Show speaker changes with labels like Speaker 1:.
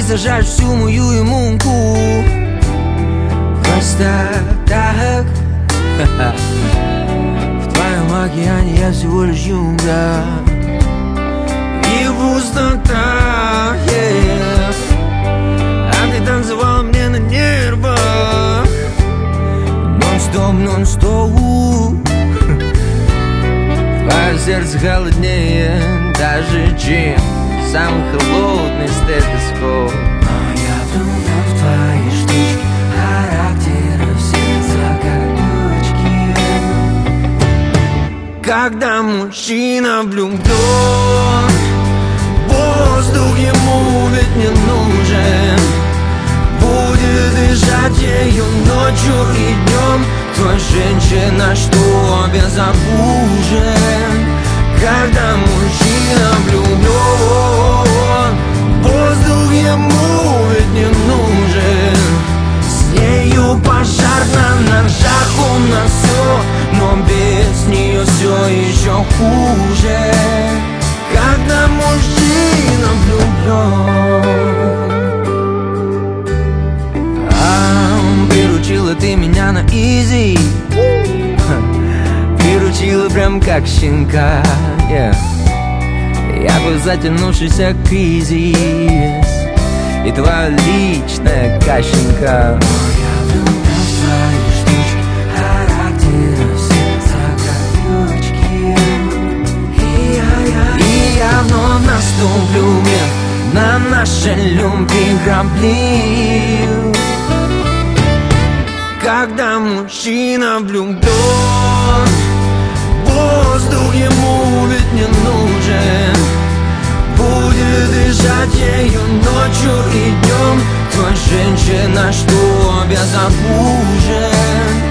Speaker 1: сожрать всю мою иммунку. Просто так. В твоем океане я всего лишь юнга и пустота, yeah. А ты танцевала мне на нервах нон-стоп, нон-стоп. Твое сердце холоднее даже, чем самый холодный стетоскоп. Но я думал в твои штучки характера все закорючки. Когда мужчина влюблен, воздух ему ведь не нужен. Будет дышать ею ночью и днем. Твоя женщина, что безоружен. Когда мужчина влюблен, воздух ему ведь не нужен. С нею пожар на ножах, у нас все, но без нее все еще хуже. Когда мужчина влюблен. Приручила ты меня на изи, приручила прям как щенка, yeah. Я бы затянувшийся кризис и твоя личная кащенка. Но я влюблен в твои штучки характера все закорючки. И я вновь наступлю на наши любви грабли. Когда мужчина влюблен, воздух ему ведь не нужен. Будет дышать ею ночью и днем. Твоя женщина, что безоружен.